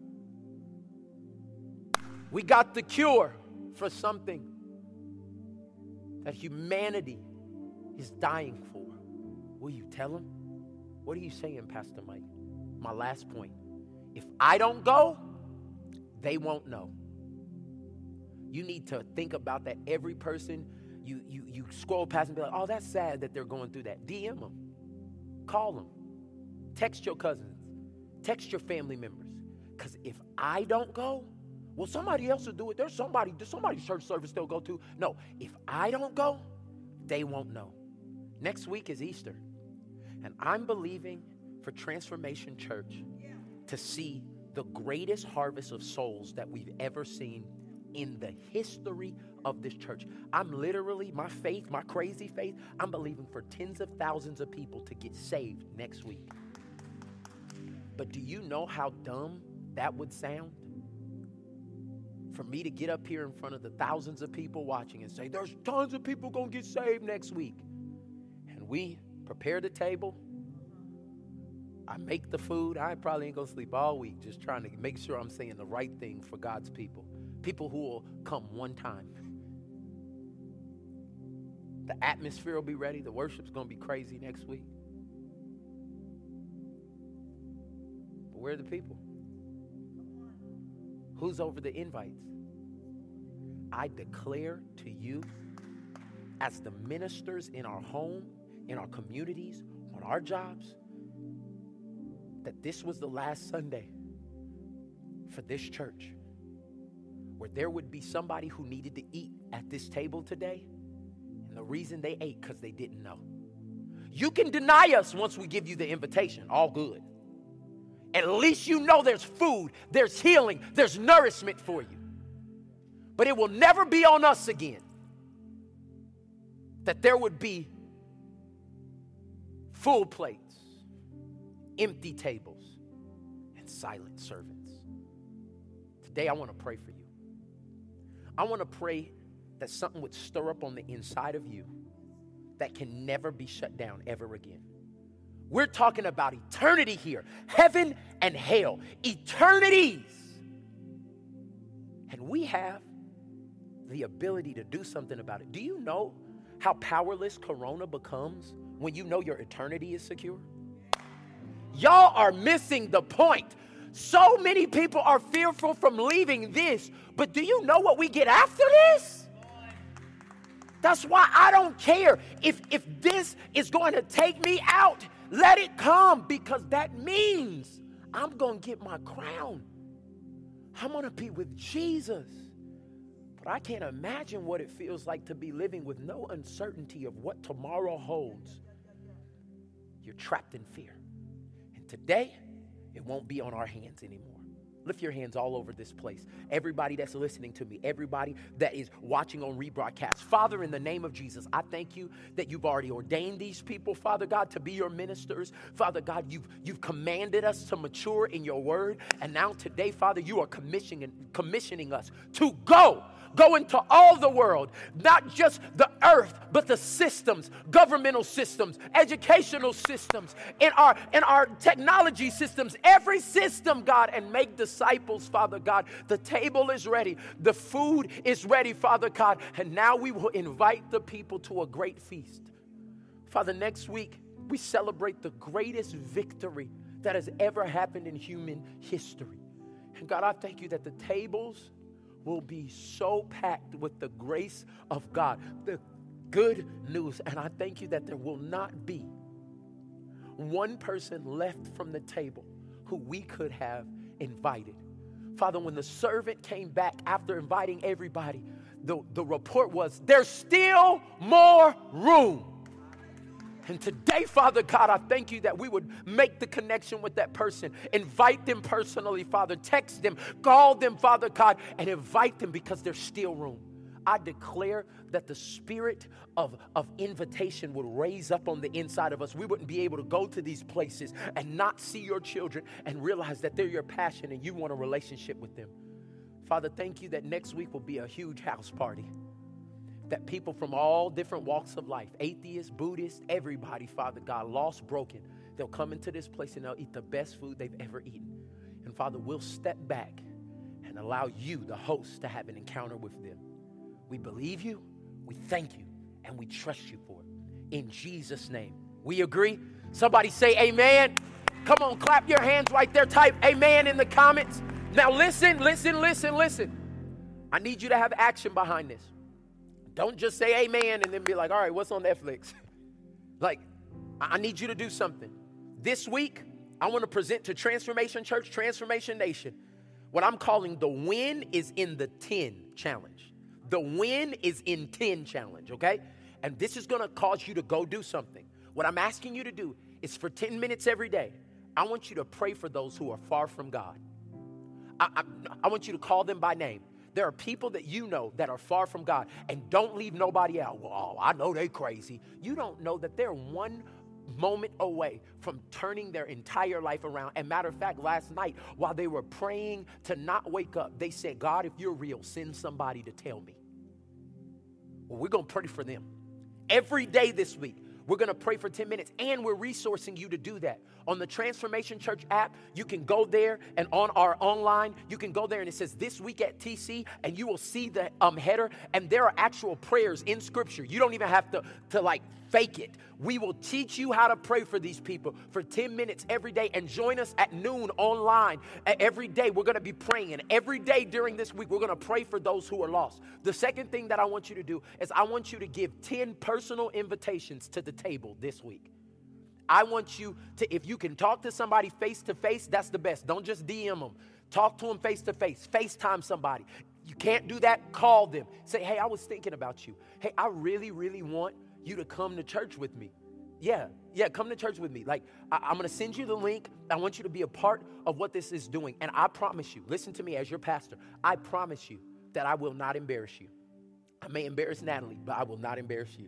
We got the cure for something that humanity is dying for. Will you tell them? What are you saying, Pastor Mike? My last point. If I don't go, they won't know. You need to think about that. Every person you scroll past and be like, oh, that's sad that they're going through that. DM them. Call them. Text your cousins. Text your family members. Because if I don't go, well, somebody else will do it. There's somebody's church service they'll go to. No, if I don't go, they won't know. Next week is Easter. And I'm believing for Transformation Church to see the greatest harvest of souls that we've ever seen in the history of this church. I'm literally, my faith, my crazy faith, I'm believing for tens of thousands of people to get saved next week. But do you know how dumb that would sound? For me to get up here in front of the thousands of people watching and say, there's tons of people going to get saved next week. And we prepare the table. I make the food. I probably ain't going to sleep all week just trying to make sure I'm saying the right thing for God's people. People who will come one time. The atmosphere will be ready. The worship's going to be crazy next week. But where are the people? Who's over the invites? I declare to you, as the ministers in our home, in our communities, on our jobs, that this was the last Sunday for this church, where there would be somebody who needed to eat at this table today, and the reason they ate because they didn't know. You can deny us once we give you the invitation, all good. At least you know there's food, there's healing, there's nourishment for you. But it will never be on us again that there would be full plates, empty tables, and silent servants. Today I want to pray for you. I want to pray that something would stir up on the inside of you that can never be shut down ever again. We're talking about eternity here, heaven and hell, eternities. And we have the ability to do something about it. Do you know how powerless Corona becomes when you know your eternity is secure? Y'all are missing the point. So many people are fearful from leaving this, but do you know what we get after this? That's why I don't care if this is going to take me out. Let it come, because that means I'm going to get my crown. I'm going to be with Jesus. But I can't imagine what it feels like to be living with no uncertainty of what tomorrow holds. You're trapped in fear. And today, it won't be on our hands anymore. Lift your hands all over this place. Everybody that's listening to me, everybody that is watching on rebroadcast. Father, in the name of Jesus, I thank you that you've already ordained these people, Father God, to be your ministers. Father God, you've commanded us to mature in your word. And now today, Father, you are commissioning us to go into all the world, not just the earth, but the systems, governmental systems, educational systems, in our technology systems, every system, God, and make disciples, Father God. The table is ready. The food is ready, Father God. And now we will invite the people to a great feast. Father, next week, we celebrate the greatest victory that has ever happened in human history. And God, I thank you that the tables will be so packed with the grace of God, the good news. And I thank you that there will not be one person left from the table who we could have invited. Father, when the servant came back after inviting everybody, the report was, there's still more room. And today, Father God, I thank you that we would make the connection with that person. Invite them personally, Father. Text them. Call them, Father God, and invite them because there's still room. I declare that the spirit of invitation would raise up on the inside of us. We wouldn't be able to go to these places and not see your children and realize that they're your passion and you want a relationship with them. Father, thank you that next week will be a huge house party. That people from all different walks of life, atheists, Buddhists, everybody, Father God, lost, broken, they'll come into this place and they'll eat the best food they've ever eaten. And Father, we'll step back and allow you, the host, to have an encounter with them. We believe you, we thank you, and we trust you for it. In Jesus' name. We agree? Somebody say amen. Come on, clap your hands right there. Type amen in the comments. Now listen. I need you to have action behind this. Don't just say amen and then be like, all right, what's on Netflix? Like, I need you to do something. This week, I want to present to Transformation Church, Transformation Nation, what I'm calling the Win is in the 10 challenge. The Win is in 10 challenge, okay? And this is going to cause you to go do something. What I'm asking you to do is for 10 minutes every day, I want you to pray for those who are far from God. I want you to call them by name. There are people that you know that are far from God, and don't leave nobody out. Well, I know they crazy. You don't know that they're one moment away from turning their entire life around. And matter of fact, last night while they were praying to not wake up, they said, God, if you're real, send somebody to tell me. Well, we're going to pray for them. Every day this week, we're going to pray for 10 minutes, and we're resourcing you to do that. On the Transformation Church app, you can go there, and on our online, you can go there, and it says This Week at TC, and you will see the header, and there are actual prayers in Scripture. You don't even have to like fake it. We will teach you how to pray for these people for 10 minutes every day, and join us at noon online. Every day, we're going to be praying, and every day during this week, we're going to pray for those who are lost. The second thing that I want you to do is I want you to give 10 personal invitations to the table this week. I want you to, if you can talk to somebody face to face, that's the best. Don't just DM them. Talk to them face to face. FaceTime somebody. You can't do that, call them. Say, hey, I was thinking about you. Hey, I really, really want you to come to church with me. Yeah, come to church with me. Like, I'm going to send you the link. I want you to be a part of what this is doing. And I promise you, listen to me as your pastor, I promise you that I will not embarrass you. I may embarrass Natalie, but I will not embarrass you.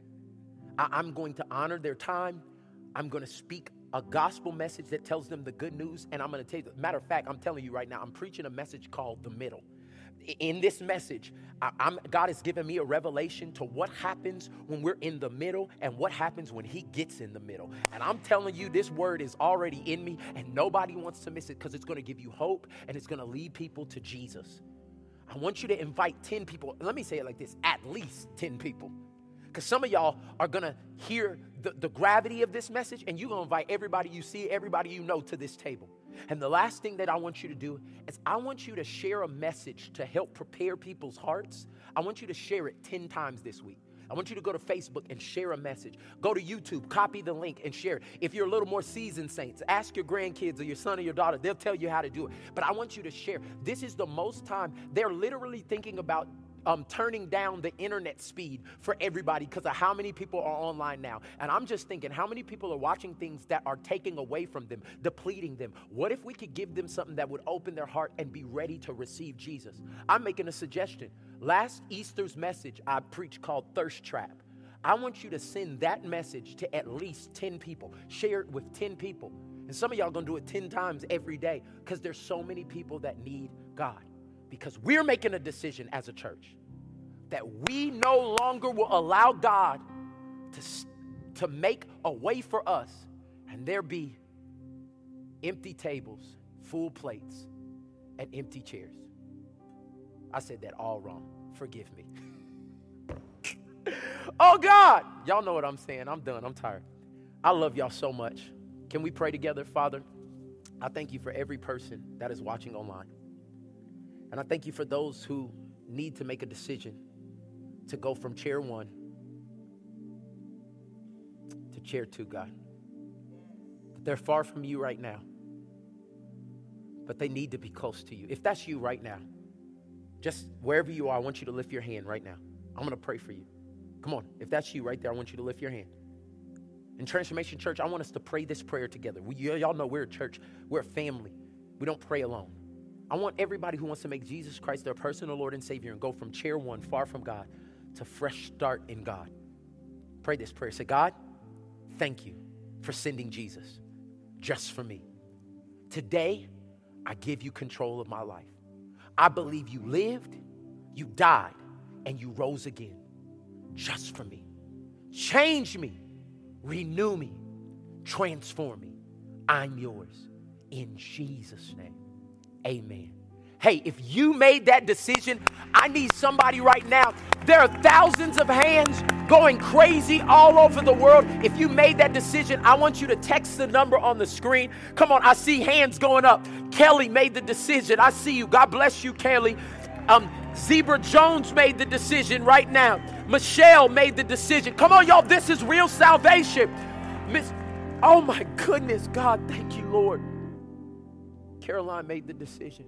I'm going to honor their time. I'm going to speak a gospel message that tells them the good news. And I'm going to tell you, matter of fact, I'm telling you right now, I'm preaching a message called The Middle. In this message, God has given me a revelation to what happens when we're in the middle and what happens when he gets in the middle. And I'm telling you, this word is already in me, and nobody wants to miss it because it's going to give you hope and it's going to lead people to Jesus. I want you to invite 10 people. Let me say it like this, at least 10 people. Because some of y'all are going to hear the gravity of this message, and you're going to invite everybody you see, everybody you know to this table. And the last thing that I want you to do is I want you to share a message to help prepare people's hearts. I want you to share it 10 times this week. I want you to go to Facebook and share a message. Go to YouTube, copy the link and share it. If you're a little more seasoned saints, ask your grandkids or your son or your daughter. They'll tell you how to do it. But I want you to share. This is the most time they're literally thinking about turning down the internet speed for everybody because of how many people are online now. And I'm just thinking, how many people are watching things that are taking away from them, depleting them? What if we could give them something that would open their heart and be ready to receive Jesus? I'm making a suggestion. Last Easter's message I preached called Thirst Trap. I want you to send that message to at least 10 people. Share it with 10 people. And some of y'all gonna do it 10 times every day because there's so many people that need God. Because we're making a decision as a church that we no longer will allow God to make a way for us and there be empty tables, full plates, and empty chairs. I said that all wrong. Forgive me. Oh God, y'all know what I'm saying. I'm done. I'm tired. I love y'all so much. Can we pray together? Father, I thank you for every person that is watching online. And I thank you for those who need to make a decision to go from chair 1 to chair 2, God. They're far from you right now, but they need to be close to you. If that's you right now, just wherever you are, I want you to lift your hand right now. I'm going to pray for you. Come on. If that's you right there, I want you to lift your hand. In Transformation Church, I want us to pray this prayer together. Y'all know we're a church. We're a family. We don't pray alone. I want everybody who wants to make Jesus Christ their personal Lord and Savior and go from chair 1, far from God, to fresh start in God. Pray this prayer. Say, God, thank you for sending Jesus just for me. Today, I give you control of my life. I believe you lived, you died, and you rose again just for me. Change me, renew me, transform me. I'm yours. In Jesus' name. Amen. Hey, if you made that decision, I need somebody right now. There are thousands of hands going crazy all over the world. If you made that decision, I want you to text the number on the screen. Come on, I see hands going up. Kelly made the decision. I see you. God bless you, Kelly. Zebra Jones made the decision right now. Michelle made the decision. Come on, y'all. This is real salvation. Oh, my goodness. God, thank you, Lord. Caroline made the decision.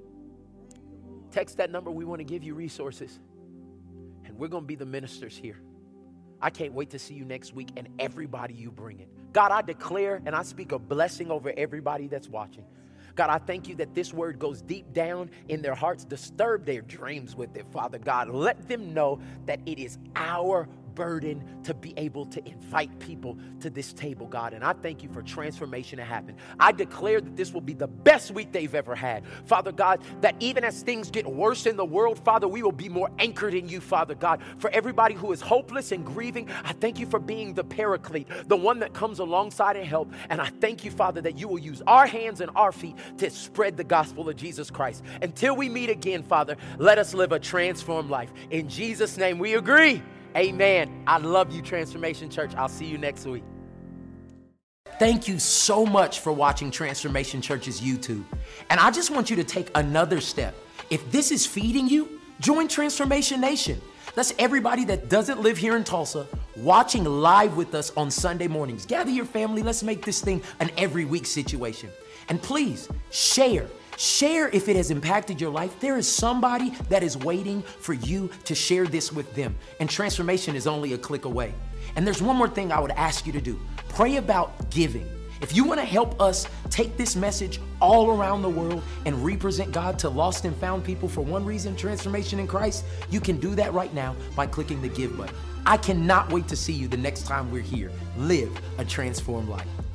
Text that number. We want to give you resources. And we're going to be the ministers here. I can't wait to see you next week and everybody you bring in. God, I declare and I speak a blessing over everybody that's watching. God, I thank you that this word goes deep down in their hearts. Disturb their dreams with it, Father God. Let them know that it is our burden to be able to invite people to this table, God. And I thank you for transformation to happen. I declare that this will be the best week they've ever had. Father God, that even as things get worse in the world, Father, we will be more anchored in you, Father God. For everybody who is hopeless and grieving, I thank you for being the paraclete, the one that comes alongside and help. And I thank you, Father, that you will use our hands and our feet to spread the gospel of Jesus Christ. Until we meet again, Father, let us live a transformed life. In Jesus' name we agree. Amen. I love you, Transformation Church. I'll see you next week. Thank you so much for watching Transformation Church's YouTube. And I just want you to take another step. If this is feeding you, join Transformation Nation. That's everybody that doesn't live here in Tulsa watching live with us on Sunday mornings. Gather your family. Let's make this thing an every week situation. And please share. Share if it has impacted your life. There is somebody that is waiting for you to share this with them. And transformation is only a click away. And there's one more thing I would ask you to do. Pray about giving. If you want to help us take this message all around the world and represent God to lost and found people for one reason, transformation in Christ, you can do that right now by clicking the Give button. I cannot wait to see you the next time we're here. Live a transformed life.